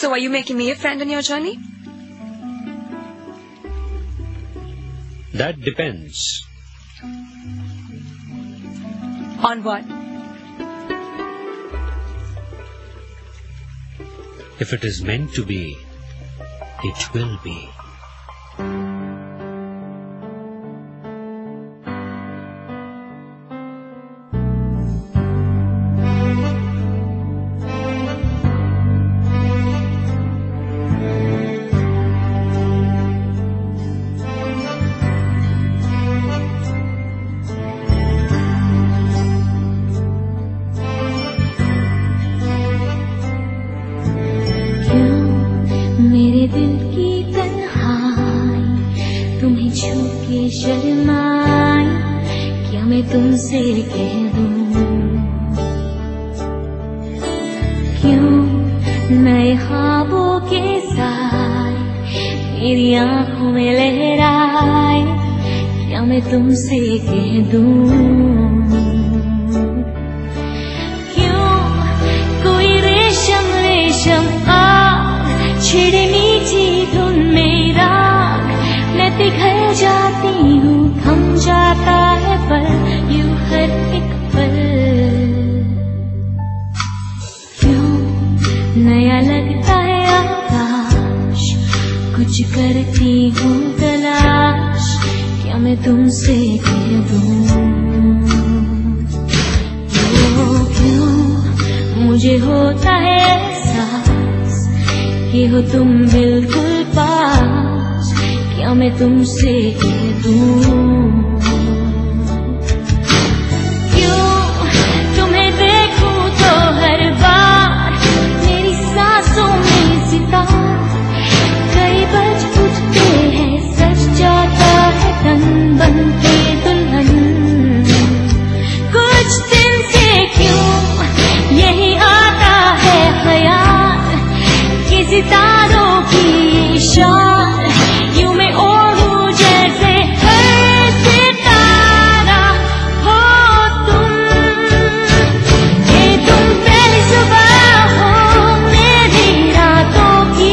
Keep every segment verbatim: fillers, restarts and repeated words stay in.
So are you making me a friend on your journey? That depends. On what? If it is meant to be, it will be. मेरे दिल की तन्हाई तुम्हें छू के शर्माई, क्या मैं तुमसे कह दूं? क्यों नए ख्वाबों के साथ मेरी आंखों में लहराए, क्या मैं तुमसे कह दूं? क्यों कोई रेशम रेशम आ छिड़े मीठी धुन में राग, मैं पिघल जाती हूँ, थम जाता है पर यूं हर एक पल। क्यों नया लगता है आकाश, कुछ करती हूँ तलाश, क्या मैं तुमसे कह दूं? क्यों मुझे होता है एहसास कि हो तुम बिल्कुल पास, क्या मैं तुमसे कह दूं? क्यों तुम्हें देखूं तो हर बार मेरी सांसों में सितार कई बज उठते हैं, सज जाता है तन बन के दुल्हन। कुछ दिन से क्यों यही आता है ख्याल कि सितारों की शान यूं मैं ओढ़ूं जैसे हर सितारा हो तुम। ये तुम पहली सुबह हो मेरी रातों की,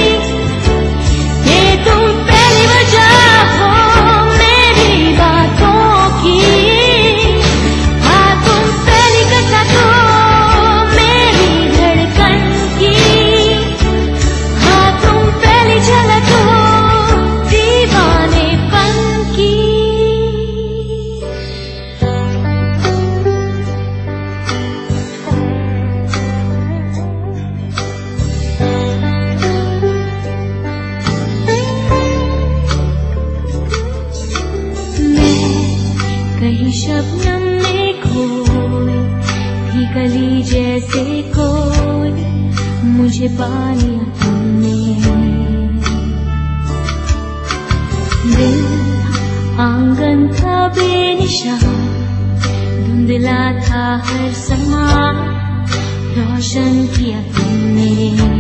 ये तुम पहली वजह हो मेरी बातों की, हाँ तुम पहली कसक हो मेरी धड़कन की, हाँ तुम पहली झलक हो दीवानेपन की। मैं कहीं शबनम में खोई थी, गली जैसे कोई मुझे पा लिया तुमने। दिल आंगन था बेनिशान, धुंधला था हर समा, रोशन किया तुमने।